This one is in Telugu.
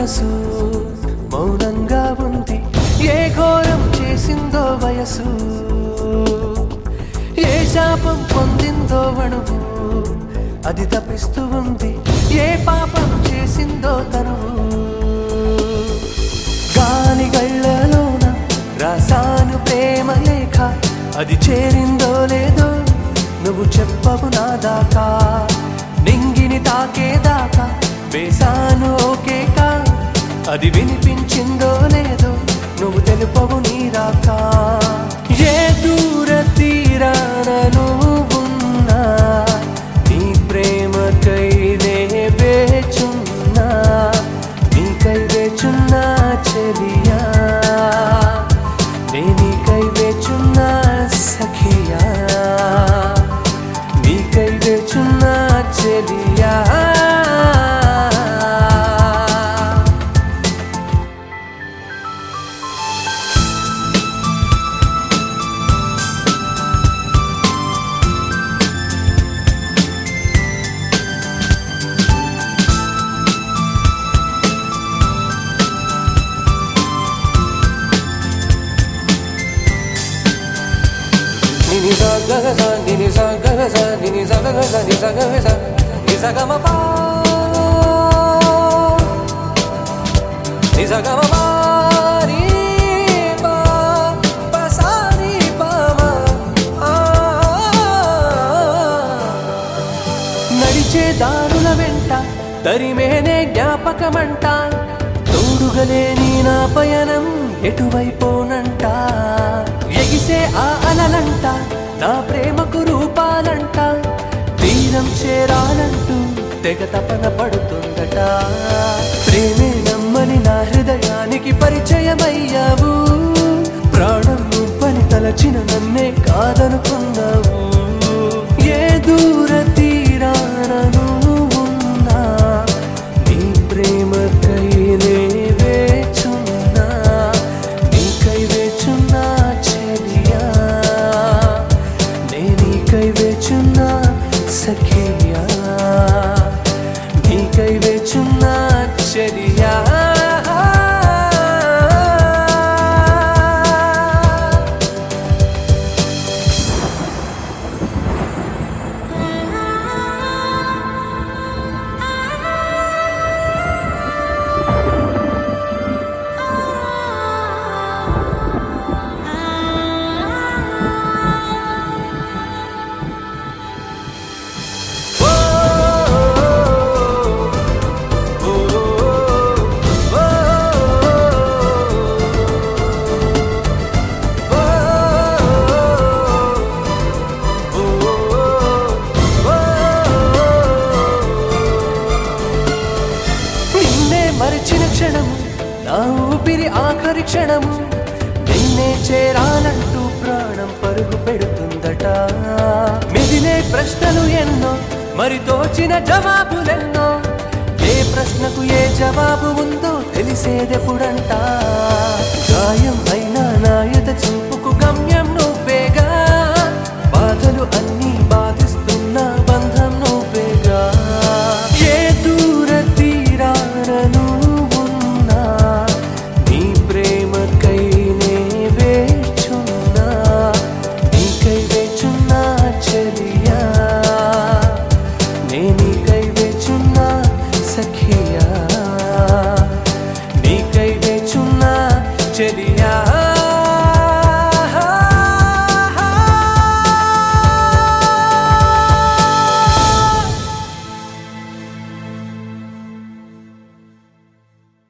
మనసు మౌనంగా ఉంది. ఏ ఘోరం చేసిందో వయసు, ఏ శాపం పొందిందో అణువు, అది తపిస్తూ ఉంది. ఏ పాపం చేసిందో తనువు. గాలి గళ్ళలోన రాసాను ప్రేమ లేఖ, అది చేరిందో లేదో నువ్వు చెప్పవు నా దాకా. నింగిని తాకేదాకా వేసాను ఓకేకా, అది వినిపించిందో లేదో నువ్వు తెలుపవు నీ రాకా. ఏ దూర తీరాన నువ్వున్నా నీ ప్రేమకై నే వేచున్నా, నీకై వేచున్నా చెలియా, నే నీకై వేచున్నా సఖియా, నీకై వేచున్నా చెలియా. Nini sa ga ga sa, nini sa ga ga sa, nini sa ga ga sa, nini sa ga ga sa, nini sa ga ma pa, nini sa ga ma pa, ni pa, pa sa ni pa ma. నడిచే దారుల వెంట తరిమేనే జ్ఞాపకమంట, తోడుగలేని నా పయనం ఎటువైపోనంట. ఎగిసే ఆ అలలంట నా ప్రేమకు రూపాలంట, తీరం చేరాలంటూ తెగ తపన పడుతుందట. ప్రేమే నమ్మని నా హృదయానికి పరిచయమయ్యావు, ప్రాణం నువ్వని తలచిన నన్నే కాదనుకున్నావు. ఏ దూర తీరాన నువ్వున్నా నీ ప్రేమకై నే వేచున్నా, నీకై వేచున్నా చెలియా, నే నీకై వేచున్నా సఖియా, నీకై వేచున్నా చెలియా. మరిచిన క్షణము నా ఊపిరి ఆఖరి క్షణము, నిన్నే చేరాలంటూ ప్రాణం పరుగు పెడుతుందట. మిగిలే ప్రశ్నలు ఎన్నో, మరి తోచిన జవాబులెన్నో, ఏ ప్రశ్నకు ఏ జవాబు ఉందో తెలిసేదెప్పుడంట. గాయం